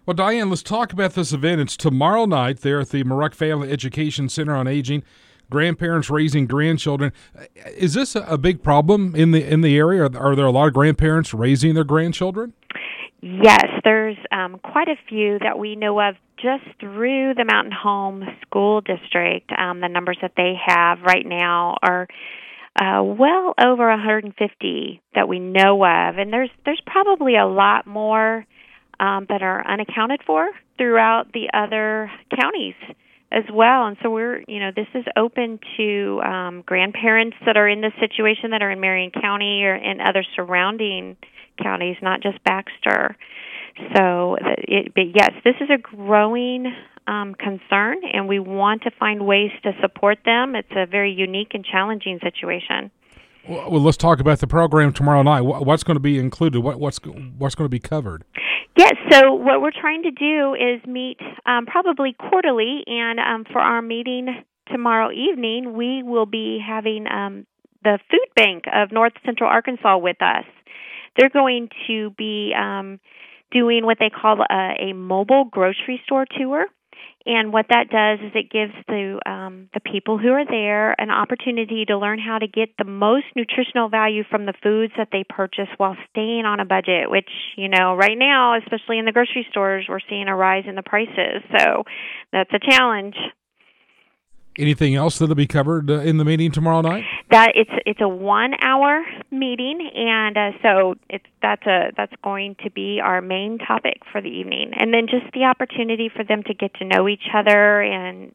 Well, Diane, let's talk about this event. It's tomorrow night there at the Maruck Family Education Center on Aging. Grandparents raising grandchildren. Is this a big problem in the area? Are there a lot of grandparents raising their grandchildren? Yes, there's quite a few that we know of just through the Mountain Home School District. The numbers that they have right now are well over 150 that we know of, and there's probably a lot more that are unaccounted for throughout the other counties as well. And so this is open to grandparents that are in this situation that are in Marion County or in other surrounding counties, not just Baxter. So, but yes, this is a growing concern, and we want to find ways to support them. It's a very unique and challenging situation. Well, let's talk about the program tomorrow night. What's going to be included? What's going to be covered? Yes, so what we're trying to do is meet probably quarterly, and for our meeting tomorrow evening, we will be having the Food Bank of North Central Arkansas with us. They're going to be doing what they call a mobile grocery store tour. And what that does is it gives the people who are there an opportunity to learn how to get the most nutritional value from the foods that they purchase while staying on a budget, which, right now, especially in the grocery stores, we're seeing a rise in the prices. So that's a challenge. Anything else that'll be covered in the meeting tomorrow night? That it's a 1-hour meeting, and so that's going to be our main topic for the evening, and then just the opportunity for them to get to know each other, and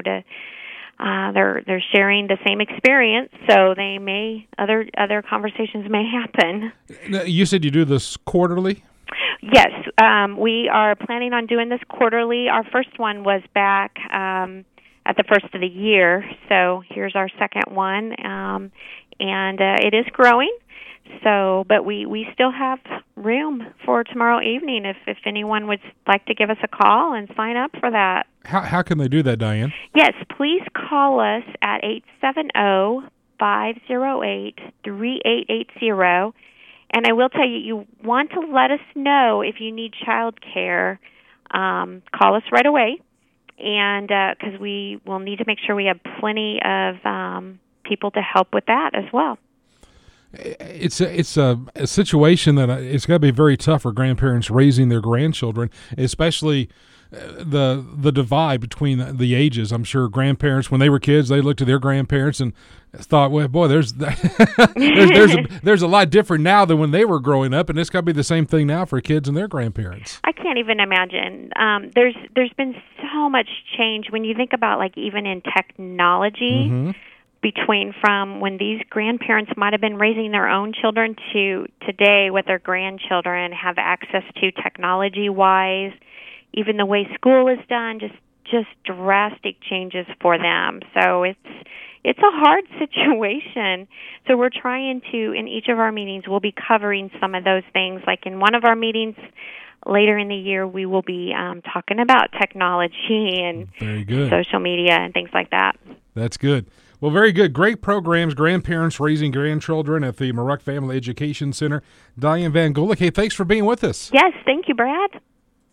they're sharing the same experience, so other conversations may happen. You said you do this quarterly? Yes, we are planning on doing this quarterly. Our first one was back at the first of the year, so here's our second one, and it is growing. So, but we still have room for tomorrow evening if anyone would like to give us a call and sign up for that. How can they do that, Diane? Yes, please call us at 870-508-3880, and I will tell you, you want to let us know if you need child care. Call us right away. And because we will need to make sure we have plenty of people to help with that as well. It's a situation that it's got to be very tough for grandparents raising their grandchildren, especially the divide between the ages. I'm sure grandparents, when they were kids, they looked at their grandparents and thought, well, boy, there's a lot different now than when they were growing up, and it's got to be the same thing now for kids and their grandparents. I can't even imagine. There's been so much change when you think about, like, even in technology, from when these grandparents might have been raising their own children to today, what their grandchildren have access to technology-wise. Even the way school is done, just drastic changes for them. So it's a hard situation. So we're trying to, in each of our meetings, we'll be covering some of those things. Like in one of our meetings later in the year, we will be talking about technology and social media and things like that. That's good. Well, very good. Great programs, grandparents raising grandchildren at the Maruck Family Education Center. Diane Van Golik, hey, thanks for being with us. Yes, thank you, Brad.